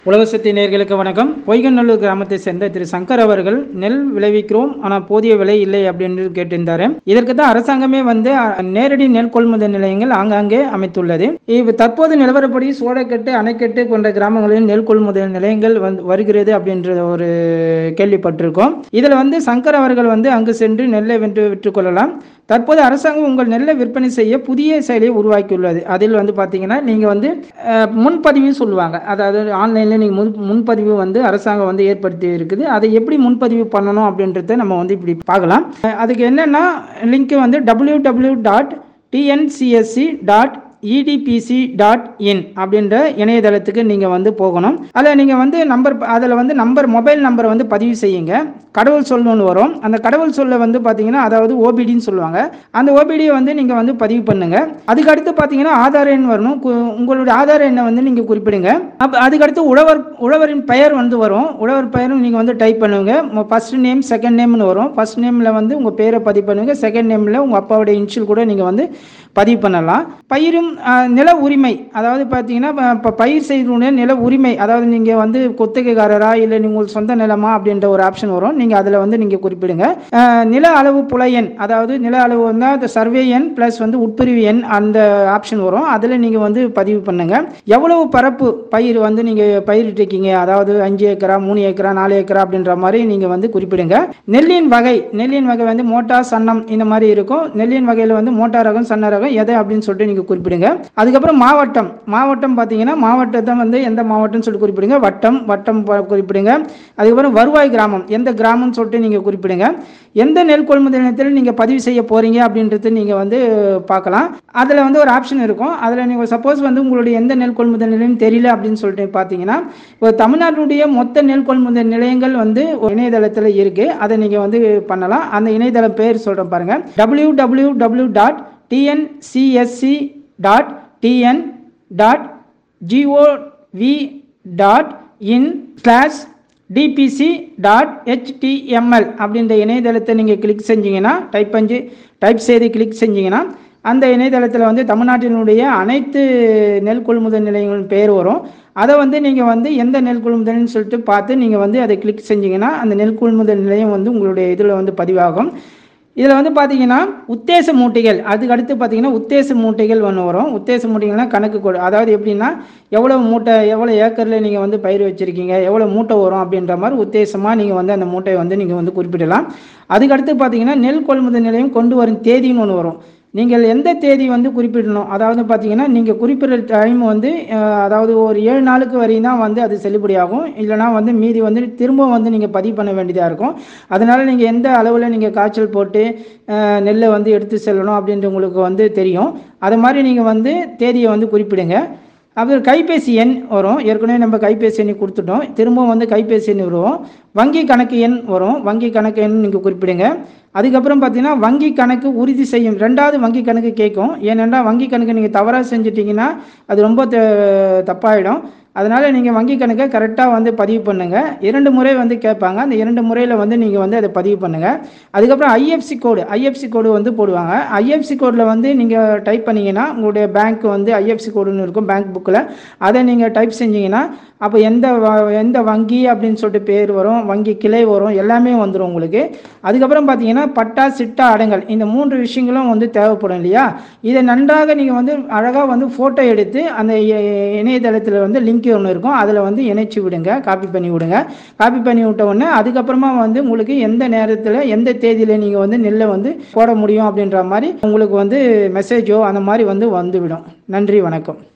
உலகசக்தி நேயர்களுக்கு வணக்கம். பொய்கநல்லூர் கிராமத்தை சேர்ந்த திரு சங்கர் அவர்கள் நெல் விளைவிக்கிறோம் ஆனால் போதிய விலை இல்லை அப்படின்னு கேட்டிருந்தாரு. இதற்கு தான் அரசாங்கமே நேரடி நெல் கொள்முதல் நிலையங்கள் ஆங்காங்கே அமைத்துள்ளது. தற்போது நிலவரப்படி சோழக்கட்டு, அணைக்கட்டு போன்ற கிராமங்களில் நெல் கொள்முதல் நிலையங்கள் வருகிறது அப்படின்ற ஒரு கேள்விப்பட்டிருக்கோம். இதுல சங்கர் அவர்கள் அங்கு சென்று நெல்லை விற்றுக் கொள்ளலாம். தற்போது அரசாங்கம் உங்கள் நெல்லை விற்பனை செய்ய புதிய செயலியை உருவாக்கியுள்ளது. அதில் பார்த்தீங்கன்னா நீங்க முன்பதிவு சொல்லுவாங்க. அதாவது ஆன்லைன்ல நீங்க முன்பதிவு அரசாங்கம் ஏற்படுத்தி இருக்குது. அதை எப்படி முன்பதிவு பண்ணணும் அப்படின்றத நம்ம இப்படி பார்க்கலாம். அதுக்கு என்னன்னா லிங்க் www.tncsc.edpc.in அப்படின்ற இணையதளத்துக்கு நீங்க போகணும். அதில் நீங்க நம்பர் மொபைல் நம்பரை பதிவு செய்யுங்க. கடவுள் சொல்லணும்னு வரும். அந்த கடவுள் சொல்ல பார்த்தீங்கன்னா அதாவது ஓபிடின்னு சொல்லுவாங்க. அந்த ஓபிடியை நீங்க பதிவு பண்ணுங்க. அதுக்கு அடுத்து பார்த்தீங்கன்னா ஆதார் எண் வரணும். உங்களுடைய ஆதார் எண்ணை நீங்க குறிப்பிடுங்க. அதுக்கடுத்து உழவரின் பெயர் வரும். உழவர் பெயரும் நீங்க டைப் பண்ணுங்க. ஃபர்ஸ்ட் நேம், செகண்ட் நேம்னு வரும். ஃபர்ஸ்ட் நேம்ல உங்க பேரை பதிவு பண்ணுங்க. செகண்ட் நேம்ல உங்க அப்பாவுடைய இனிஷியல் கூட நீங்க பதிவு பண்ணலாம். பயிரும் நில உரிமை, அதாவது பார்த்தீங்கன்னா பயிர் செய்யக்கூடிய நில உரிமை, அதாவது நீங்க கொத்தகைக்காரரா இல்லை நீங்கள் சொந்த நிலமா அப்படின்ற ஒரு ஆப்ஷன் வரும். நீங்க அதில் நீங்க குறிப்பிடுங்க. நில அளவு புல எண், அதாவது நில அளவு சர்வே எண் பிளஸ் உட்பிரிவு எண், அந்த ஆப்ஷன் வரும். அதில் நீங்க பதிவு பண்ணுங்க. எவ்வளவு பரப்பு பயிர் நீங்க பயிரிட்டிருக்கீங்க, அதாவது 5 ஏக்கரா, 3 ஏக்கரா, 4 ஏக்கரா அப்படின்ற மாதிரி நீங்க குறிப்பிடுங்க. நெல்லின் வகை மோட்டா, சன்னம் இந்த மாதிரி இருக்கும். நெல்லின் வகையில் மோட்டா ரகம், சன்ன ரகம் எதை அப்படின்னு சொல்லிட்டு நீங்க குறிப்பிடுங்க. அதுக்கப்புறம் மாவட்டம் பார்த்தீங்கன்னா மாவட்டத்தை எந்த மாவட்டம் சொல்லி குறிப்பிடுங்க. வட்டம் குறிப்பிடுங்க. அதுக்கப்புறம் வருவாய் கிராமம், எந்த கிராமம் சொல்லிட்டு நீங்க குறிப்பிடுங்க. எந்த நெல் கொள்முதல் நிலையத்தில் நீங்க பதிவு செய்ய போறீங்க அப்படின்றது நீங்க பார்க்கலாம். அதுல ஒரு ஆப்ஷன் இருக்கும். அதுல நீங்க சப்போஸ் உங்களுடைய எந்த நெல் கொள்முதல் நிலையம் தெரியல அப்படின்னு சொல்லிட்டு பார்த்தீங்கன்னா தமிழ்நாட்டுடைய மொத்த நெல் கொள்முதல் நிலையங்கள் இணையதளத்தில் இருக்கு. அதை நீங்க பண்ணலாம். அந்த இணையதள பேர் சொல்றேன் பாருங்க. www.tncsc.tn.gov.in/dpc.html அப்படின்ற இணையதளத்தை நீங்க கிளிக் செஞ்சீங்கன்னா டைப் செய்து கிளிக் செஞ்சீங்கன்னா அந்த இணையதளத்தில் தமிழ்நாட்டினுடைய அனைத்து நெல் கொள்முதல் நிலையங்களின் பெயர் வரும். அதை நீங்க எந்த நெல் கொள்முதல்னு சொல்லிட்டு பார்த்து நீங்க அதை கிளிக் செஞ்சீங்கன்னா அந்த நெல் கொள்முதல் நிலையம் உங்களுடைய இதில் பதிவாகும். இதில் பார்த்தீங்கன்னா உத்தேச மூட்டைகள், அதுக்கு அடுத்து பார்த்தீங்கன்னா உத்தேச மூட்டைகள் வரும். உத்தேச மூட்டைகள்னா கணக்கு கோடு, அதாவது எப்படின்னா எவ்வளவு மூட்டை, எவ்வளோ ஏக்கரில் நீங்கள் பயிர் வச்சிருக்கீங்க, எவ்வளோ மூட்டை வரும் அப்படின்ற மாதிரி உத்தேசமாக நீங்கள் அந்த மூட்டையை நீங்கள் குறிப்பிடலாம். அதுக்கடுத்து பார்த்தீங்கன்னா நெல் கொள்முதல் நிலையம் கொண்டு வரும் தேதின்னு ஒன்று வரும். நீங்கள் எந்த தேதி குறிப்பிடணும், அதாவது பார்த்தீங்கன்னா நீங்கள் குறிப்பிட்ட டைம் அதாவது ஒரு 7 நாளுக்கு வரையும் தான் அது செல்லுபடியாகும். இல்லைனா மீதி திரும்ப நீங்கள் பதிவு பண்ண வேண்டியதாக இருக்கும். அதனால் நீங்கள் எந்த அளவில் நீங்கள் காய்ச்சல் போட்டு நெல்லை எடுத்து செல்லணும் அப்படின்ட்டு உங்களுக்கு தெரியும். அது மாதிரி நீங்கள் தேதியை குறிப்பிடுங்க. அப்புறம் கைபேசி எண் வரும். ஏற்கனவே நம்ம கைபேசி எண்ணை கொடுத்துட்டோம். திரும்ப கைபேசி எண் வரும். வங்கி கணக்கு எண் வரும். வங்கி கணக்கு எண் நீங்கள் குறிப்பிடுங்க. அதுக்கப்புறம் பார்த்தீங்கன்னா வங்கி கணக்கு உறுதி செய்யும் 2வது வங்கி கணக்கு கேட்கும். ஏனென்றா வங்கி கணக்கு நீங்கள் தவறாக செஞ்சிட்டிங்கன்னா அது ரொம்ப தப்பாயிடும். அதனால் நீங்கள் வங்கி கணக்கை கரெக்டாக பதிவு பண்ணுங்கள். 2 முறை கேட்பாங்க. அந்த 2 முறையில் நீங்கள் அதை பதிவு பண்ணுங்கள். அதுக்கப்புறம் ஐஎஃப்சி கோடு போடுவாங்க. ஐஎஃப்சி கோடில் நீங்கள் டைப் பண்ணிங்கன்னா உங்களுடைய பேங்க் ஐஎஃப்சி கோடுன்னு இருக்கும் பேங்க் புக்கில். அதை நீங்கள் டைப் செஞ்சீங்கன்னா அப்போ எந்த வங்கி அப்படின்னு சொல்லிட்டு பேர் வரும், வங்கி கிளை வரும், எல்லாமே வந்துடும் உங்களுக்கு. அதுக்கப்புறம் பார்த்தீங்கன்னா பட்டா, சிட்டா, அடங்கல், இந்த 3 விஷயங்களும் தேவைப்படும் இல்லையா. இதை நன்றாக நீங்கள் அழகாக ஃபோட்டோ எடுத்து அந்த இணையதளத்தில் லிங்க் ஒன்று இருக்கும். அதில் இணைச்சி விடுங்க. காப்பி பண்ணி விடுங்க. காப்பி பண்ணி விட்ட உடனே அதுக்கப்புறமா உங்களுக்கு எந்த நேரத்தில் எந்த தேதியில் நீங்கள் நெல்லை போட முடியும் அப்படின்ற மாதிரி உங்களுக்கு மெசேஜோ அந்த மாதிரி வந்துவிடும். நன்றி, வணக்கம்.